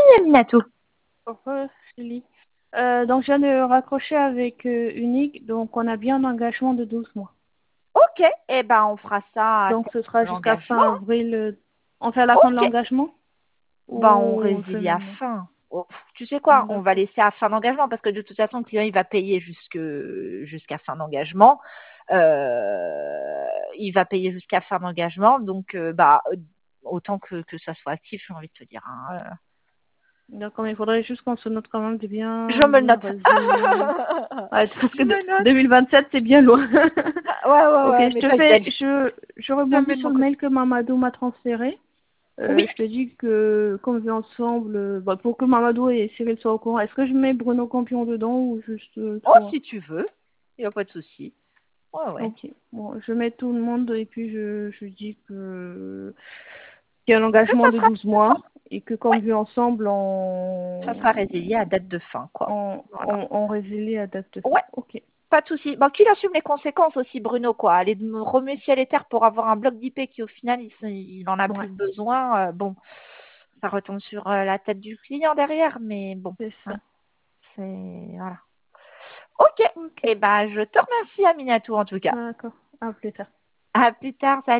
Aminatou. Julie. Donc, je viens de raccrocher avec Unique. Donc, on a bien un engagement de 12 mois. Ok, eh ben on fera ça à Donc, ce sera jusqu'à l'engagement. fin avril. On fait à la fin de Ok, l'engagement ben on ou on le fait résilie à maintenant? fin. Oh, tu sais quoi, on va D'accord. laisser à fin d'engagement parce que de toute façon, le client il va payer jusqu'à fin d'engagement. Il va payer jusqu'à fin d'engagement, donc autant que ça soit actif, j'ai envie de te dire. Hein. D'accord, mais il faudrait juste qu'on se note quand même de Je me le bien note. résilier. Ouais, parce Je que me note. 2027, c'est bien loin. Ouais, Ok, ouais, mais t'inquiète, je je le rebondis mets de sur mon le côté. mail que Mamadou m'a transféré. Oui. Je te dis que, comme on vit ensemble, pour que Mamadou et Cyril soient au courant, est-ce que je mets Bruno Campion dedans ou juste Oh, toi? si tu veux, il n'y a pas de souci. Ouais, ouais. Ok, bon, je mets tout le monde et puis je dis qu'il y a un engagement Ça de sera, 12 mois et que ouais, comme vu ensemble, ça sera résilié à date de fin, quoi. Voilà. on résilie à date de fin. Ouais, Ok, pas de souci. Bon, qu'il assume les conséquences aussi, Bruno, quoi. Aller me remuer ciel et terre pour avoir un bloc d'IP qui, au final, il en a ouais, plus besoin. Bon, ça retombe sur la tête du client derrière, mais bon, c'est hein, ça. c'est voilà. Ok. Ok, Eh ben, je te remercie, Aminatou, en tout cas. d'accord, à plus tard. À plus tard. Salut.